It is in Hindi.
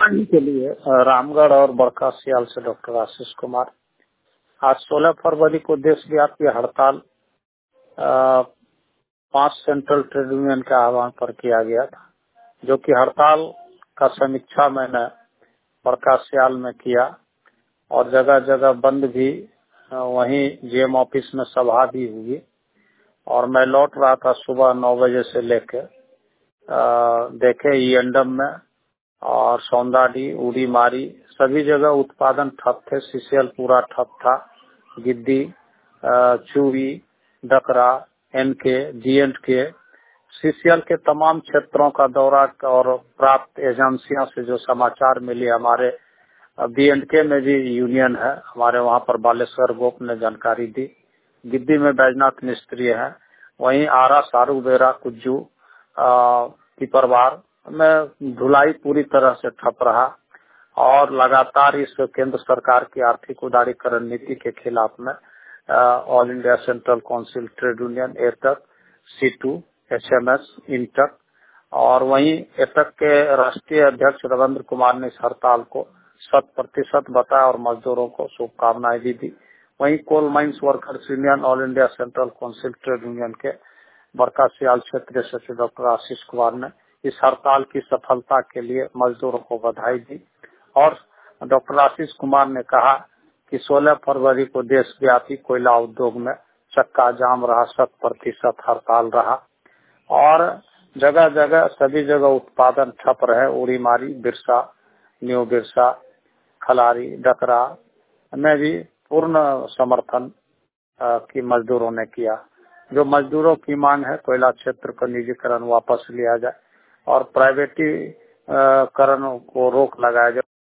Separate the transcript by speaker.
Speaker 1: के लिए रामगढ़ और बड़का सियाल से डॉक्टर आशीष कुमार। आज 16 फरवरी को देशव्यापी हड़ताल 5 सेंट्रल ट्रेड यूनियन के आह्वान पर किया गया था, जो कि हड़ताल का समीक्षा मैंने बड़का सियाल में किया और जगह जगह बंद भी, वहीं जीएम ऑफिस में सभा भी हुई और मैं लौट रहा था सुबह 9 बजे से लेकर देखे ईएनडम में और सौंदाडी, उड़ी मारी सभी जगह उत्पादन ठप थे। सीसीएल पूरा ठप था। गिद्दी, चूवी, डकरा, एनके, जीएंडके, सीसीएल के तमाम क्षेत्रों का दौरा और प्राप्त एजेंसियों से जो समाचार मिले, हमारे बीएंडके में भी यूनियन है, हमारे वहां पर बालेश्वर गोप ने जानकारी दी। गिद्दी में बैजनाथ मिस्त्री है, वहीं आरा, सारू बेरा, कुज्जू, पिपरवार में ढुलाई पूरी तरह से ठप रहा और लगातार इस केंद्र सरकार की आर्थिक उदारीकरण नीति के खिलाफ में All India central council trade Union, AITUC, C2, HMS, INTUC और वहीं एटक के राष्ट्रीय अध्यक्ष रविंद्र कुमार ने इस हड़ताल को 100% बताया और मजदूरों को शुभकामनाएं भी दी। वहीं coal mines workers union, all India central council trade union के बड़का सियाल क्षेत्रीय सचिव डॉक्टर आशीष कुमार ने इस हड़ताल की सफलता के लिए मजदूरों को बधाई दी और डॉक्टर आशीष कुमार ने कहा कि 16 फरवरी को देशव्यापी कोयला उद्योग में चक्का जाम रहा, 100% हड़ताल रहा और जगह जगह सभी जगह उत्पादन ठप रहे। उड़ी मारी, बिरसा, न्यू बिरसा, खलारी, डकरा में भी पूर्ण समर्थन की मजदूरों ने किया। जो मजदूरों की मांग है, कोयला क्षेत्र का निजीकरण वापस लिया जाए और प्राइवेटीकरण को रोक लगाया जाए।